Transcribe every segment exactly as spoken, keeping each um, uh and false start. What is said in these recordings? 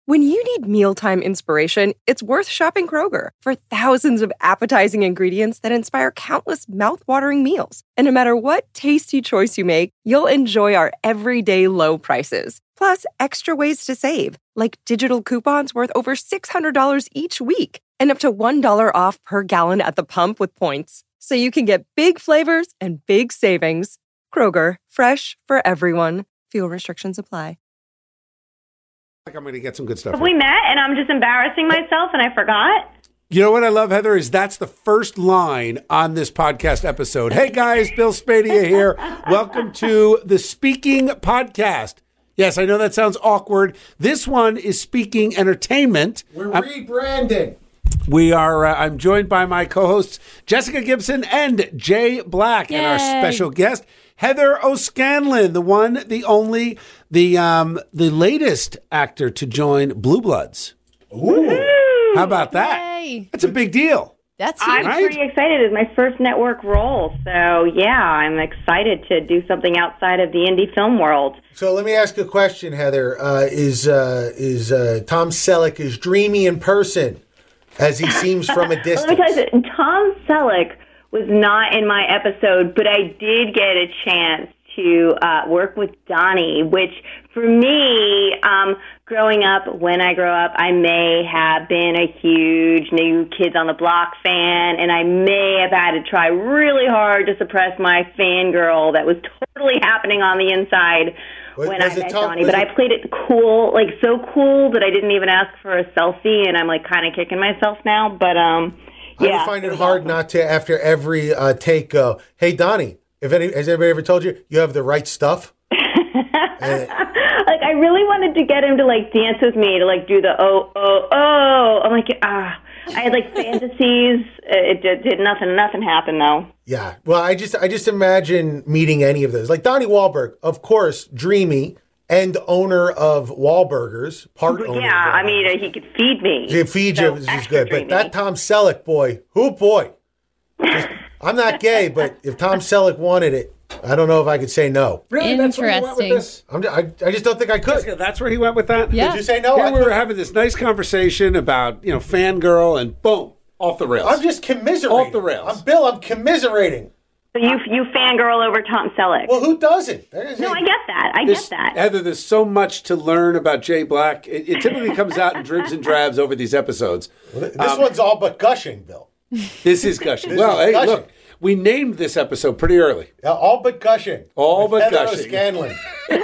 When you need mealtime inspiration, it's worth shopping Kroger for thousands of appetizing ingredients that inspire countless mouthwatering meals. And no matter what tasty choice you make, you'll enjoy our everyday low prices. Plus, extra ways to save, like digital coupons worth over six hundred dollars each week and up to one dollar off per gallon at the pump with points. So you can get big flavors and big savings. Kroger, fresh for everyone. Fuel restrictions apply. I'm going to get some good stuff. Have we met and I'm just embarrassing myself and I forgot? You know what I love, Heather, is that's the first line on this podcast episode. Hey, guys, Bill Spadea here. Welcome to the Speaking Podcast. Yes, I know that sounds awkward. This one is Speaking Entertainment. We're I'm, rebranding. We are, uh, I'm joined by my co-hosts, Jessica Gibson and Jay Black, Yay. And our special guest, Heather O'Scanlan, the one, the only, the um, the latest actor to join Blue Bloods. Ooh. How about that? Yay. That's a big deal. That's huge. I'm right? pretty excited. It's my first network role. So, yeah, I'm excited to do something outside of the indie film world. So let me ask a question, Heather. Uh, is uh, is uh, Tom Selleck as dreamy in person as he seems from a distance? Let me tell you something. Tom Selleck was not in my episode, but I did get a chance to uh, work with Donnie, which for me, um, growing up, when I grow up, I may have been a huge New Kids on the Block fan, and I may have had to try really hard to suppress my fangirl that was totally happening on the inside was, when was I met Tom, Donnie. But it, I played it cool, like so cool that I didn't even ask for a selfie, and I'm like kind of kicking myself now, but um. I yeah, would find it hard awesome. not to, after every uh, take, go, hey, Donnie, if any, has anybody ever told you you have the right stuff? and, like, I really wanted to get him to, like, dance with me, to, like, do the oh, oh, oh. I'm like, ah. I had, like, fantasies. It did, did nothing. Nothing happened, though. Yeah. Well, I just I just imagine meeting any of those. Like, Donnie Wahlberg, of course, dreamy. And owner of Wahlburgers, part owner. Yeah, I mean, uh, he could feed me. He could feed so you, which is good. Dreamy. But that Tom Selleck boy, who boy? Just, I'm not gay, but if Tom Selleck wanted it, I don't know if I could say no. Really? That's where he went with this? I'm, I, I just don't think I could. Jessica, that's where he went with that? Yeah. Did you say no? Here I we were having this nice conversation about, you know, fangirl, and boom, off the rails. I'm just commiserating. Off the rails. I'm Bill, I'm commiserating. So you you fangirl over Tom Selleck. Well, who doesn't? No, I get that. I this, get that. Heather, there's so much to learn about Jay Black. It, it typically comes out in dribs and drabs over these episodes. Well, this um, one's all but gushing, Bill. This is gushing. This well, is hey, gushing. look, we named this episode pretty early. Yeah, all but gushing. All but Heather gushing. O'Scanlan.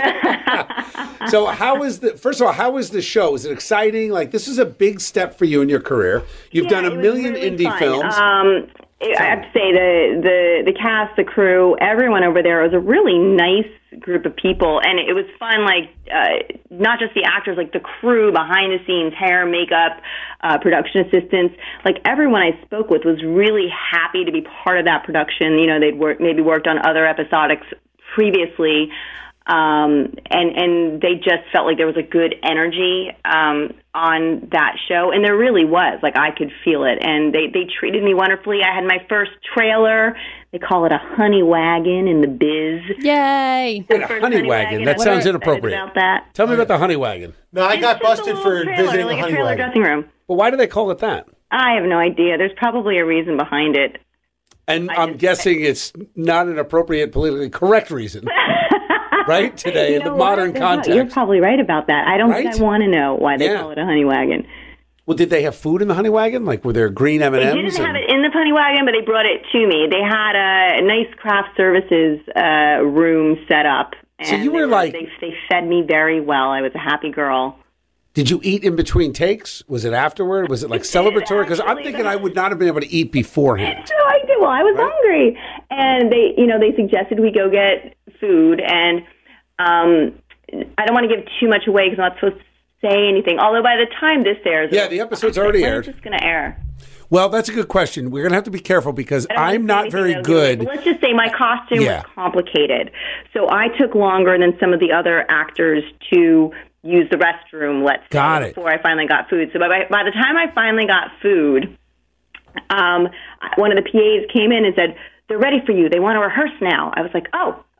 So how is the, first of all, how was the show? Was it exciting? Like, this is a big step for you in your career. You've yeah, done a it was million really indie fun. films. Um, I have to say the, the the cast, the crew, everyone over there was a really nice group of people, and it was fun. Like uh, not just the actors, like the crew behind the scenes, hair, makeup, uh, production assistants. Like everyone I spoke with was really happy to be part of that production. You know, they'd work, maybe worked on other episodics previously. Um, and, and they just felt like there was a good energy, um, on that show. And there really was, like, I could feel it. And they, they treated me wonderfully. I had my first trailer. They call it a honey wagon in the biz. Yay. Wait, a honey, honey wagon? wagon. That sounds inappropriate. About that. Tell me about the honey wagon. No, I it's got busted for trailer, visiting like the honey a trailer wagon. Dressing room. Well, why do they call it that? I have no idea. There's probably a reason behind it. And I I'm just, guessing it's not an appropriate, politically correct reason. Right? Today, you in the know modern what? context. You're probably right about that. I don't right? think I want to know why they yeah. call it a honey wagon. Well, did they have food in the honey wagon? Like, were there green M and M's? They didn't and... have it in the honey wagon, but they brought it to me. They had a nice craft services uh, room set up. And so you were, they like... They, they fed me very well. I was a happy girl. Did you eat in between takes? Was it afterward? Was it, like, celebratory? Because I'm thinking I would not have been able to eat beforehand. No, I did. Well, I was right? hungry. And they, you know, they suggested we go get food. And um, I don't want to give too much away because I'm not supposed to say anything. Although by the time this airs... Yeah, the episode's already aired. It's just going to air. Well, that's a good question. We're going to have to be careful because I'm not very though, good. Let's just say my costume yeah. was complicated. So I took longer than some of the other actors to use the restroom, let's got say, it. before I finally got food. So by, by the time I finally got food, um, one of the P As came in and said, they're ready for you. They want to rehearse now. I was like, oh,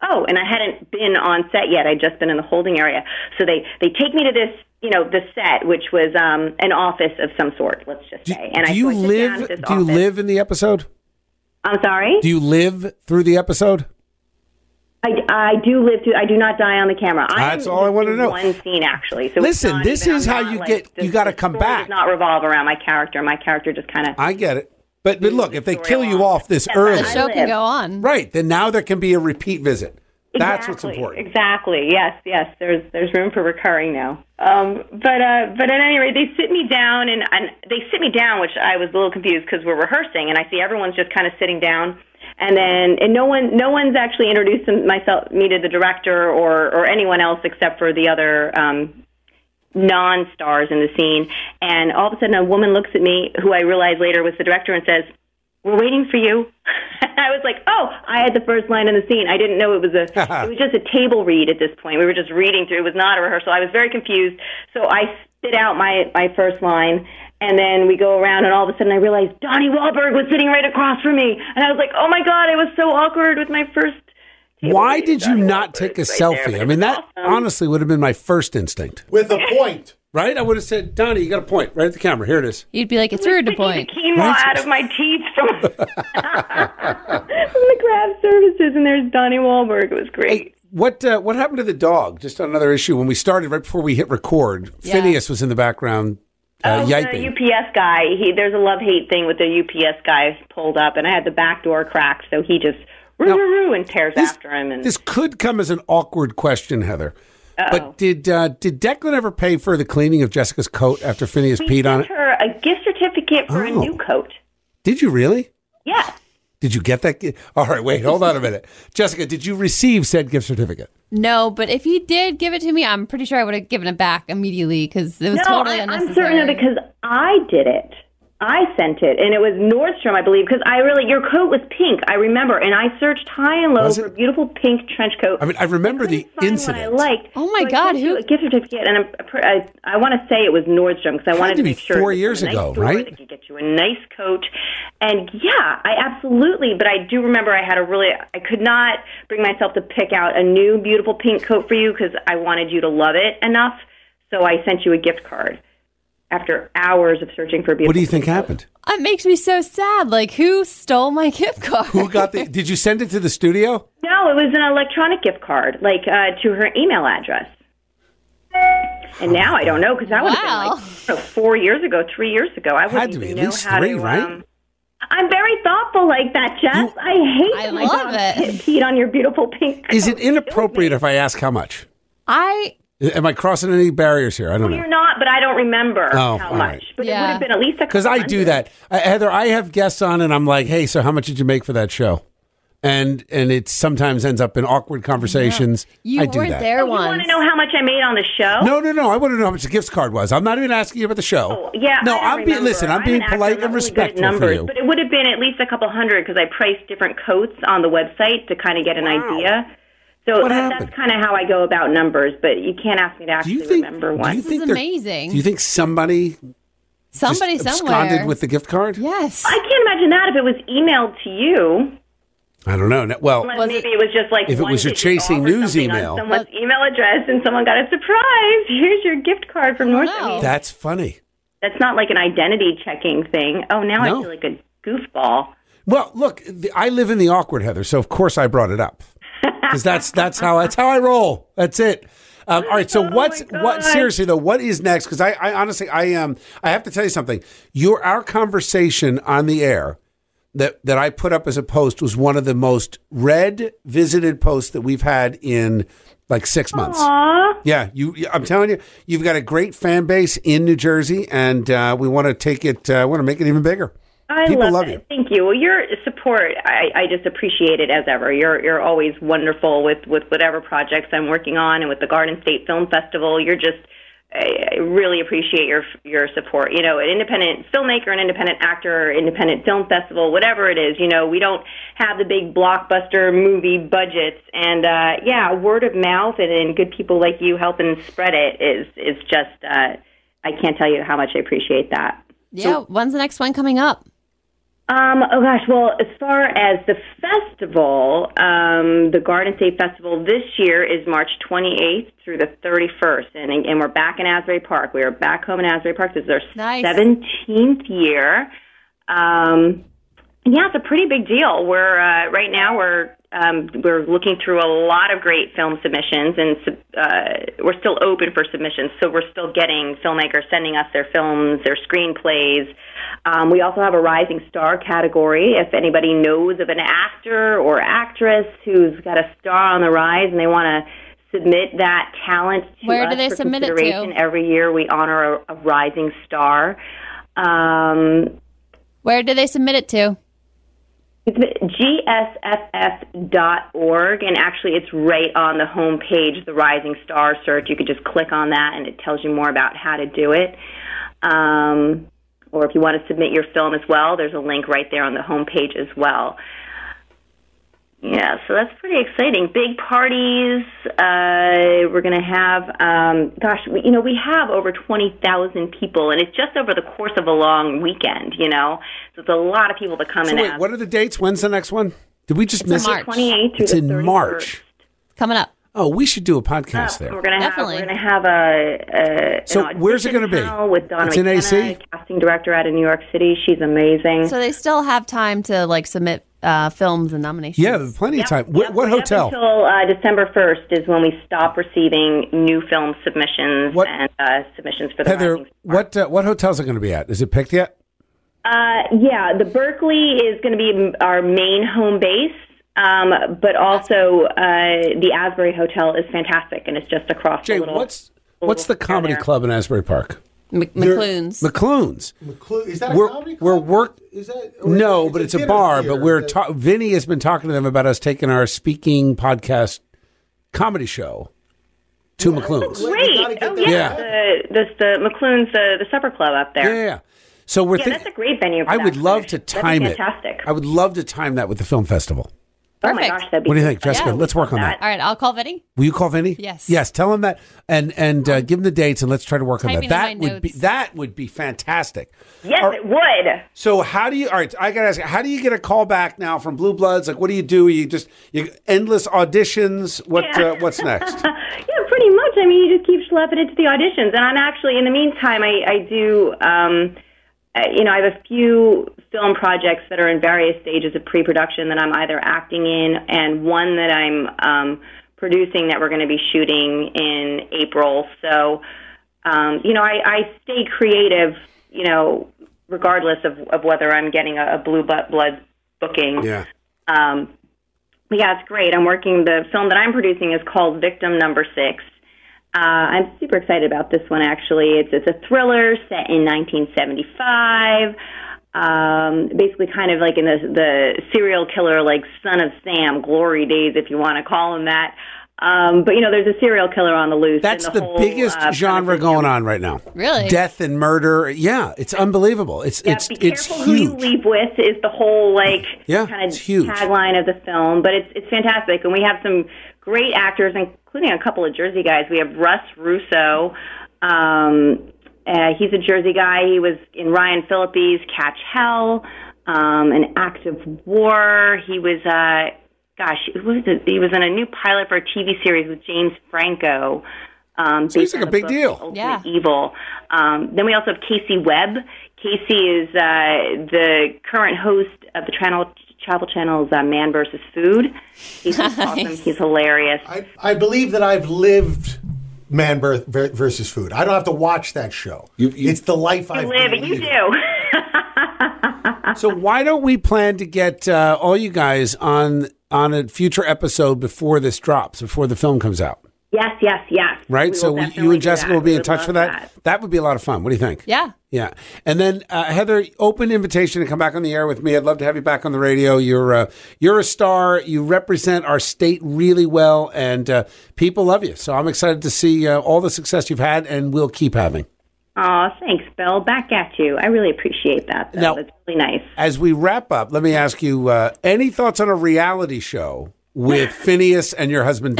oh, and I hadn't been on set yet. I'd just been in the holding area. So they, they take me to this, you know, the set, which was um, an office of some sort, let's just do, say. And do I you so I live? do you office. live in the episode? I'm sorry? Do you live through the episode? I, I do live through. I do not die on the camera. That's I'm all I want to in know. One scene, actually. So Listen, it's not this even, is I'm how not you like, get- this- you gotta the come story back. Does not revolve around my character. My character just kind of. I get it. But, but look, if they story kill you along. off this Yes, early, The show can go on. right, then now there can be a repeat visit. That's what's Exactly, important. Exactly. Yes. Yes. There's there's room for recurring now. Um, but uh, but at any rate, they sit me down and, and they sit me down, which I was a little confused because we're rehearsing, and I see everyone's just kind of sitting down, and then and no one no one's actually introduced myself me to the director or or anyone else except for the other um, non-stars in the scene. And all of a sudden, a woman looks at me, who I realize later was the director, and says, "We're waiting for you." I was like, "Oh, I had the first line in the scene. I didn't know it was a it was just a table read at this point. We were just reading through. It was not a rehearsal. I was very confused. So I spit out my my first line, and then we go around, and all of a sudden I realized Donnie Wahlberg was sitting right across from me, and I was like, "Oh my God, I was so awkward with my first." table Why read. did you Donnie not Wahlberg take a was right selfie? there, but I mean, it was that awesome. honestly would have been my first instinct, With a point. right? I would have said, Donnie, you got a point right at the camera. Here it is. You'd be like, it's rude to Taking point. the quinoa Right. out of my teeth from, from the craft services, and there's Donnie Wahlberg. It was great. What uh, what happened to the dog? Just on another issue. When we started, right before we hit record, Yeah. Phineas was in the background uh, Oh, the yiping. U P S guy. He there's a love-hate thing with the U P S guy pulled up, and I had the back door cracked, so he just roo Now, roo roo and tears This, after him. And this could come as an awkward question, Heather. Uh-oh. But did uh, did Declan ever pay for the cleaning of Jessica's coat after Phineas we peed on sent it? her a gift certificate for a Oh. new coat. Did you really? Yes. Did you get that? gi- All right, wait, hold on a minute. Jessica, did you receive said gift certificate? No, but if he did give it to me, I'm pretty sure I would have given it back immediately because it was No, totally I, unnecessary. I'm certain of it because I did it. I sent it, and it was Nordstrom, I believe, because I really, your coat was pink, I remember, and I searched high and low Was for a it? beautiful pink trench coat. I mean, I remember the couldn't find incident. One I liked. Oh, my So I God, sent who- you a gift certificate, and I'm, I, I want to say it was Nordstrom because I wanted to to be make sure four it was years a nice ago, store right? That could get you a nice coat, and yeah, I absolutely. But I do remember I had a really, I could not bring myself to pick out a new beautiful pink coat for you because I wanted you to love it enough. So I sent you a gift card after hours of searching for a beautiful. What do you think pink coat. happened? It makes me so sad. Like, who stole my gift card? Who got the? Did you send it to the studio? No, it was an electronic gift card, like uh, to her email address. And now I don't know because that would have Wow. been like you know, four years ago, three years ago. I wouldn't to be even at know least how three, to. right? Um, I'm very thoughtful like that, Jess. You- I hate I that my love dog it. pe- peed on your beautiful pink coat. Is it inappropriate if I ask how much? I Am I crossing any barriers here? I don't You're know. not, but I don't remember Oh, how all much. right. But it Yeah. would have been at least a Because I do hundred. that, uh, Heather. I have guests on, and I'm like, "Hey, so how much did you make for that show?" And and it sometimes ends up in awkward conversations. you I do weren't that. there Oh, you once. want to know how much I made on the show? No, no, no. I want to know how much the gift card was. I'm not even asking you about the show. Oh, yeah, No, I don't I'm being remember. listen. I'm I'm being an actor. polite I'm and not really good at respectful for numbers, you. But it would have been at least a couple hundred because I priced different coats on the website to kind of get an Wow. idea. So What that, happened? that's kind of how I go about numbers. But you can't ask me to Do actually you think? remember Do one. you This think is they're- amazing. Do you think somebody Somebody just somewhere. absconded with the gift card? Yes. I can't imagine that if it was emailed to you. I don't know. No- Well, Unless Was maybe it- it, was just like If it one was your digit Chasing off or News something on email. someone's email address, and someone got a surprise. Here's your gift card from North. I know. mean, that's funny. that's not like an identity checking thing. Oh, now No. I feel like a goofball. Well, look, the, I live in the awkward, Heather, so of course I brought it up because that's that's how that's how I roll. That's it. Um, all right. So what's my what? God. Seriously though, what is next? Because I, I honestly, I um, I have to tell you something. Your our conversation on the air that that I put up as a post was one of the most read, visited posts that we've had in like six months. Aw. Yeah, you. I'm telling you, you've got a great fan base in New Jersey, and uh, we want to take it. Uh, want to make it even bigger. I People love, love it. you. Thank you. Well, your support, I, I just appreciate it as ever. You're you're always wonderful with, with whatever projects I'm working on, and with the Garden State Film Festival. You're just, I, I really appreciate your your support. You know, an independent filmmaker, an independent actor, independent film festival, whatever it is. You know, we don't have the big blockbuster movie budgets, and uh, yeah, word of mouth and, and good people like you helping spread it is is just. Uh, I can't tell you how much I appreciate that. Yeah. When's the next one coming up? Um, oh gosh, well, as far as the festival, um, the Garden State Festival this year is March twenty-eighth through the thirty-first, and and we're back in Asbury Park. We are back home in Asbury Park. This is our Nice. seventeenth year. Um, and yeah, it's a pretty big deal. We're uh, right now we're um, we're looking through a lot of great film submissions, and uh, we're still open for submissions. So we're still getting filmmakers sending us their films, their screenplays. Um, we also have a rising star category. If anybody knows of an actor or actress who's got a star on the rise and they want to submit that talent to Where us do they for submit it to? consideration, every year we honor a, a rising star. Um, Where do they submit it to? It's G S F F dot org, and actually it's right on the home page, the Rising Star search. You could just click on that, and it tells you more about how to do it. Um, or if you want to submit your film as well, there's a link right there on the home page as well. Yeah, so that's pretty exciting. Big parties. Uh, we're going to have, um, gosh, we, you know, we have over twenty thousand people, and it's just over the course of a long weekend, you know. So it's a lot of people that come So in. wait, what are the dates? When's the next one? Did we just It's miss in it? March. twenty-eighth through It's the in thirty-first. March. Coming up. Oh, we should do a podcast there. We're gonna have Definitely. we're gonna have a, a So an where's it gonna be? panel with Donna It's in A C? McKenna, casting director out of New York City. She's amazing. So they still have time to like submit uh, films and nominations. Yeah, there's plenty of time. Yep, What, yep, what right hotel? Up until uh, December first is when we stop receiving new film submissions What- and uh, submissions for the Heather, Rising Star. what uh, what hotels are going to be at? Is it picked yet? Uh, yeah, the Berkeley is going to be our main home base, um, but also uh, the Asbury Hotel is fantastic, and it's just across Jay, the little. what's what's the little comedy there. club in Asbury Park? Mc- McClune's. McClune's. McClu- Is that a We're comedy we're club? work. Is that or No, it's but it's a dinner bar. theater But we're that- ta- Vinny has been talking to them about us taking our speaking podcast comedy show to McClune's. Well, you Great! gotta get Oh that yeah, right. the the, the McClune's the the supper club up there. Yeah, yeah, yeah. So we're Yeah, thinking. that's a great venue. For I that. would love to That'd be time it. fantastic. I would love to time that with the film festival. Oh my Perfect. gosh, that'd be. What do you so think, fun. Jessica? Yeah, Let's work on that. All right, I'll call Vinny. Will you call Vinny? Yes. Yes. Tell him that, and and uh, give him the dates, and let's try to work on that. Typing in That my would be notes. that would be fantastic. Yes, All- it would. So how do you? All right, I gotta ask. How do you get a call back now from Blue Bloods? Like, what do you do? You just you endless auditions. What Yeah. uh, what's next? Yeah, pretty much. I mean, you just keep schlepping into the auditions, and I'm actually in the meantime, I I do. Um, uh, you know, I have a few film projects that are in various stages of pre-production that I'm either acting in, and one that I'm um, producing that we're going to be shooting in April. So, um, you know, I, I stay creative, you know, regardless of, of whether I'm getting a, a Blue Blood booking. Yeah. Um, but yeah, it's great. I'm working, the film that I'm producing is called Victim Number Six. Uh, I'm super excited about this one, actually. It's, it's a thriller set in nineteen seventy-five. Um, basically kind of like in the, the serial killer, like Son of Sam, glory days, if you want to call him that. Um, but, you know, there's a serial killer on the loose. That's and the, whole, biggest uh, genre premise is, going on right now. Really? Death and murder. Yeah, it's unbelievable. It's Yeah, it's be it's careful who you huge. leave with is the whole like Yeah, kind of it's huge. tagline of the film. But it's it's fantastic, and we have some great actors, including a couple of Jersey guys. We have Russ Russo. Um, uh, he's a Jersey guy. He was in Ryan Phillippe's Catch Hell, um, An Act of War. He was. Uh, Gosh, what was it? He was in a new pilot for a T V series with James Franco. Um, So he's based like on a the big book deal. Ultimate Yeah. Evil. Um, then we also have Casey Webb. Casey is uh, the current host of the Travel, Travel Channel's uh, Man versus Food. He's just awesome. He's hilarious. I, I believe that I've lived Man Ver- Ver- versus Food. I don't have to watch that show. You- you- it's the life I've Live, been you leading. do. So why don't we plan to get uh, all you guys on on a future episode before this drops, before the film comes out? Yes, yes, yes. Right? We so will we, you definitely and do Jessica that. will be We in would touch love for that. that. would be a lot of fun. What do you think? Yeah. Yeah. And then, uh, Heather, open invitation to come back on the air with me. I'd love to have you back on the radio. You're, uh, you're a star. You represent our state really well, and uh, people love you. So I'm excited to see uh, all the success you've had, and we'll keep having. Oh, thanks, Bill. Back at you. I really appreciate that. Though. Now- That's really nice. As we wrap up, let me ask you, uh, any thoughts on a reality show with Phineas and your husband,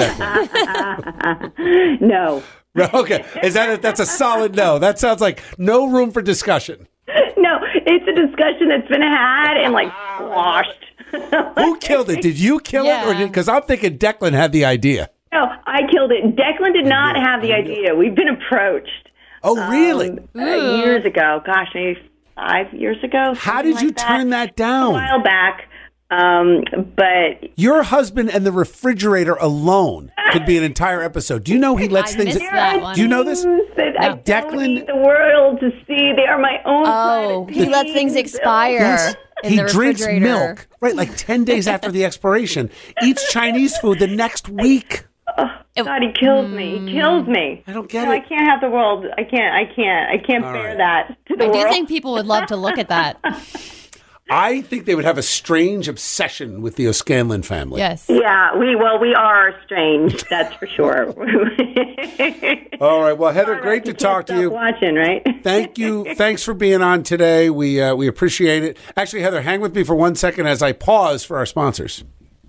Declan? No. Okay. Is that a, that's a solid no. That sounds like no room for discussion. No, it's a discussion that's been had and like squashed. Who killed it? Did you kill Yeah. it, or because I'm thinking Declan had the idea? No, I killed it. Declan did not have the idea. We've been approached. Oh, really? Um, uh, years ago. Gosh, maybe five years ago. How did like you turn that down? A while back. Um, but Your husband and the refrigerator alone could be an entire episode. Do you know he lets I things? missed that one. Do you know this? that I No. don't Declan- need the world to see. They are my own. Oh, private he lets things beings. expire. Yes. In He the drinks refrigerator. milk, right? Like ten days after the expiration. Eats Chinese food the next week. God, he kills me. He kills me. I don't get no, it. I can't have the world. I can't. I can't. I can't All bear right. that to the I do world. think people would love to look at that. I think they would have a strange obsession with the O'Scanlan family. Yes. Yeah, we well, we are strange. That's for sure. All right. Well, Heather, great to You can't talk to stop you. Watching, right? Thank you. Thanks for being on today. We uh, we appreciate it. Actually, Heather, hang with me for one second as I pause for our sponsors.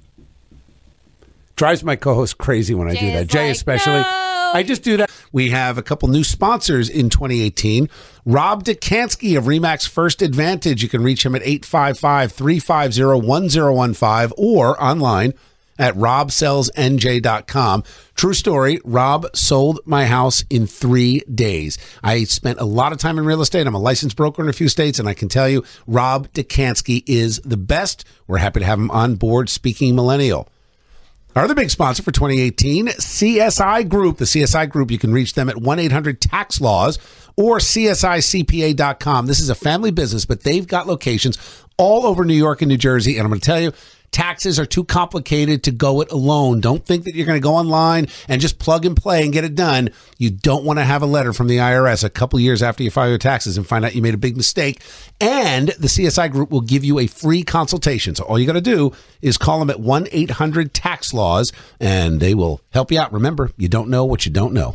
Drives my co-host crazy when I Jay do that. is Jay like, especially. "No." I just do that. We have a couple new sponsors in twenty eighteen. Rob Dekansky of Remax First Advantage. You can reach him at eight five five, three five zero, one zero one five or online at rob sells n j dot com. True story, Rob sold my house in three days. I spent a lot of time in real estate. I'm a licensed broker in a few states, and I can tell you, Rob Dekansky is the best. We're happy to have him on board, Speaking Millennial. Our other big sponsor for twenty eighteen, C S I Group. The C S I Group, you can reach them at one eight hundred tax laws or c s i c p a dot com. This is a family business, but they've got locations all over New York and New Jersey. And I'm going to tell you, taxes are too complicated to go it alone. Don't think that you're going to go online and just plug and play and get it done. You don't want to have a letter from the I R S a couple years after you file your taxes and find out you made a big mistake. And the C S I Group will give you a free consultation. So all you got to do is call them at one eight hundred tax laws and they will help you out. Remember, you don't know what you don't know.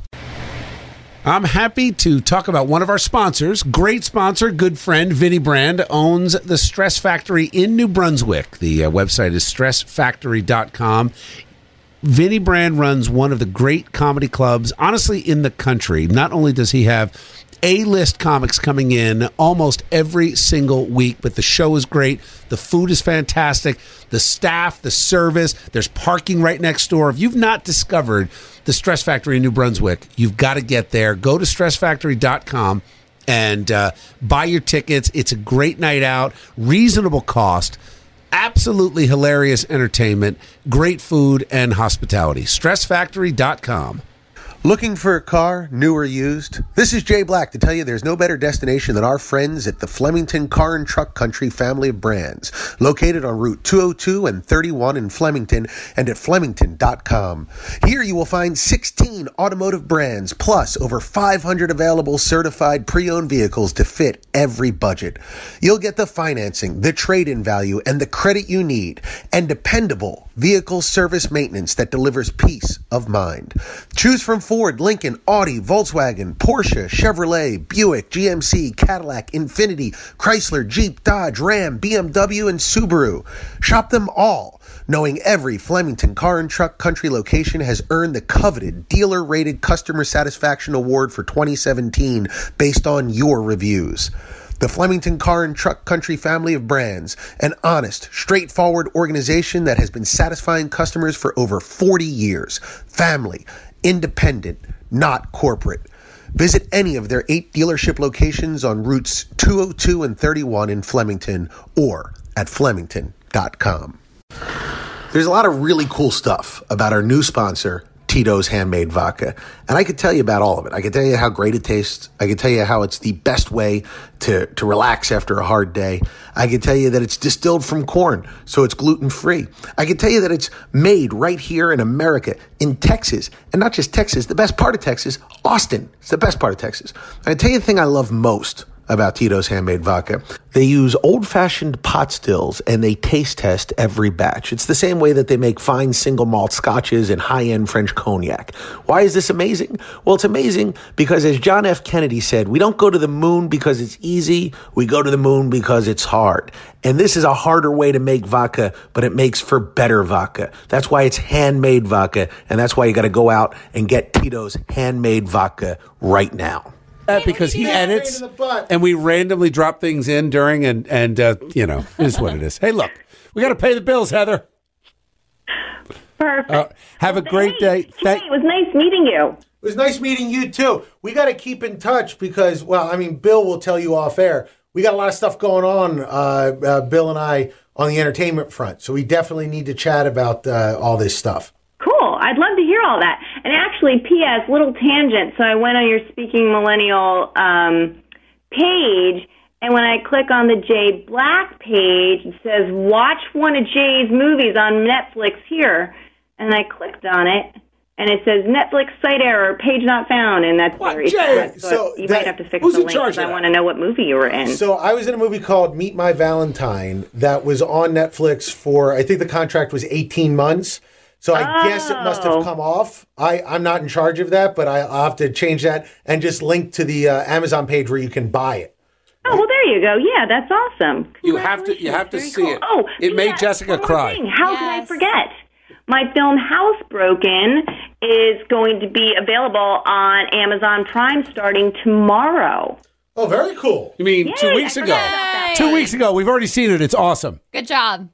I'm happy to talk about one of our sponsors. Great sponsor, good friend, Vinny Brand, owns the Stress Factory in New Brunswick. The uh, website is stress factory dot com. Vinny Brand runs one of the great comedy clubs, honestly, in the country. Not only does he have A-list comics coming in almost every single week, but the show is great. The food is fantastic. The staff, the service, there's parking right next door. If you've not discovered the Stress Factory in New Brunswick, you've got to get there. Go to stress factory dot com and uh, buy your tickets. It's a great night out, reasonable cost, absolutely hilarious entertainment, great food and hospitality. stress factory dot com. Looking for a car, new or used? This is Jay Black to tell you there's no better destination than our friends at the Flemington Car and Truck Country family of brands, located on Route two oh two and thirty-one in Flemington and at flemington dot com. Here you will find sixteen automotive brands plus over five hundred available certified pre-owned vehicles to fit every budget. You'll get the financing, the trade-in value, and the credit you need, and dependable vehicle service maintenance that delivers peace of mind. Choose from Ford, Lincoln, Audi, Volkswagen, Porsche, Chevrolet, Buick, G M C, Cadillac, Infiniti, Chrysler, Jeep, Dodge, Ram, B M W, and Subaru. Shop them all, knowing every Flemington Car and Truck Country location has earned the coveted dealer-rated customer satisfaction award for twenty seventeen based on your reviews. The Flemington Car and Truck Country family of brands, an honest, straightforward organization that has been satisfying customers for over forty years. Family, independent, not corporate. Visit any of their eight dealership locations on routes two oh two and thirty-one in Flemington or at flemington dot com. There's a lot of really cool stuff about our new sponsor, Tito's Handmade Vodka. And I could tell you about all of it. I could tell you how great it tastes. I could tell you how it's the best way to, to relax after a hard day. I could tell you that it's distilled from corn, so it's gluten-free. I could tell you that it's made right here in America, in Texas. And not just Texas, the best part of Texas, Austin. It's the best part of Texas. I can tell you the thing I love most about Tito's Handmade Vodka. They use old-fashioned pot stills and they taste test every batch. It's the same way that they make fine single malt scotches and high-end French cognac. Why is this amazing? Well, it's amazing because, as John F. Kennedy said, we don't go to the moon because it's easy, we go to the moon because it's hard. And this is a harder way to make vodka, but it makes for better vodka. That's why it's handmade vodka, and that's why you got to go out and get Tito's Handmade Vodka right now. uh, because he edits, and we randomly drop things in during, and and uh, you know, it is what it is. Hey, look, we got to pay the bills, Heather. Perfect. Uh, have a great day. Thank- it was nice meeting you. It was nice meeting you, too. We got to keep in touch because, well, I mean, Bill will tell you off air. We got a lot of stuff going on, uh, uh, Bill and I, on the entertainment front. So we definitely need to chat about uh, all this stuff. Cool. I'd love to hear all that. And actually, P S, little tangent. So I went on your Speaking Millennial um, page, and when I click on the Jay Black page, it says, watch one of Jay's movies on Netflix here. And I clicked on it, and it says Netflix site error, page not found, and that's What, very Jay? sad. So, So you that- might have to fix who's the in link charge because of I that? want to know what movie you were in. So I was in a movie called Meet My Valentine that was on Netflix for, I think the contract was eighteen months. So I Oh. guess it must have come off. I, I'm not in charge of that, but I, I'll have to change that and just link to the uh, Amazon page where you can buy it. Oh, well, there you go. Yeah, that's awesome. You have to, you have to Very see cool. it. Oh, it made yeah, Jessica one more cry. thing. How could I Yes. forget? My film Housebroken is going to be available on Amazon Prime starting tomorrow. Oh, very cool. You mean Yay, two weeks I ago? forgot about that. Two weeks ago. We've already seen it. It's awesome. Good job.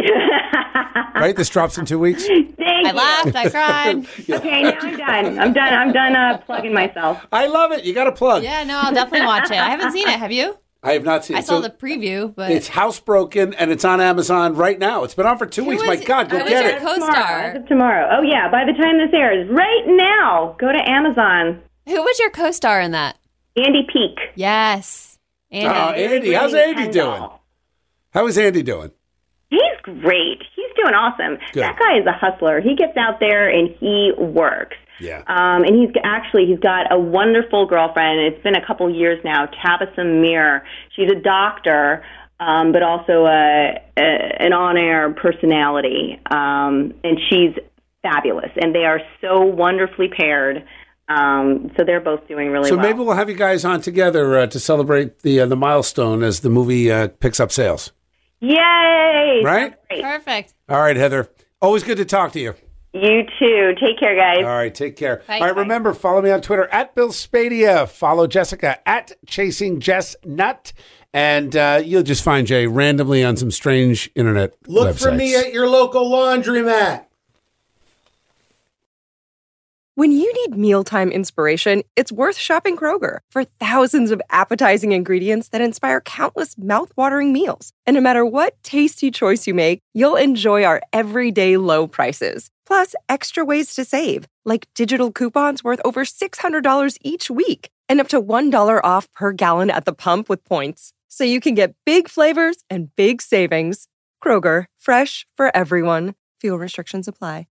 Right? This drops in two weeks. Thank I you. laughed. I cried. Okay, now I'm done. I'm done. I'm done uh, plugging myself. I love it. You got to plug. Yeah, no, I'll definitely watch it. I haven't seen it. Have you? I have not seen I it. saw So the preview, but it's Housebroken, and it's on Amazon right now. It's been on for two Who weeks. was- My God, go who was get your it. co- Tomorrow. Co-star. As of tomorrow. Oh, yeah. By the time this airs, right now, go to Amazon. who was your co-star in that? Andy Peak. Yes, Andy. Oh, Andy. How's Andy doing? How is Andy doing? He's great. He's doing awesome. Good. That guy is a hustler. He gets out there and he works. Yeah. Um, and he's actually, he's got a wonderful girlfriend. It's been a couple years now, Tabitha Mir. She's a doctor, um, but also a, a, an on-air personality. Um, and she's fabulous. And they are so wonderfully paired. Um, so they're both doing really So well. maybe we'll have you guys on together uh, to celebrate the uh, the milestone as the movie uh, picks up sales. Yay! Right? Great. Perfect. All right, Heather. Always good to talk to you. You too. Take care, guys. All right, take care. Bye. All right, remember, follow me on Twitter at Bill Spadia. Follow Jessica at Chasing Jess Nut. And uh, you'll just find Jay randomly on some strange internet Look websites. for me at your local laundromat. When you need mealtime inspiration, it's worth shopping Kroger for thousands of appetizing ingredients that inspire countless mouthwatering meals. And no matter what tasty choice you make, you'll enjoy our everyday low prices. Plus, extra ways to save, like digital coupons worth over six hundred dollars each week and up to one dollar off per gallon at the pump with points. So you can get big flavors and big savings. Kroger, fresh for everyone. Fuel restrictions apply.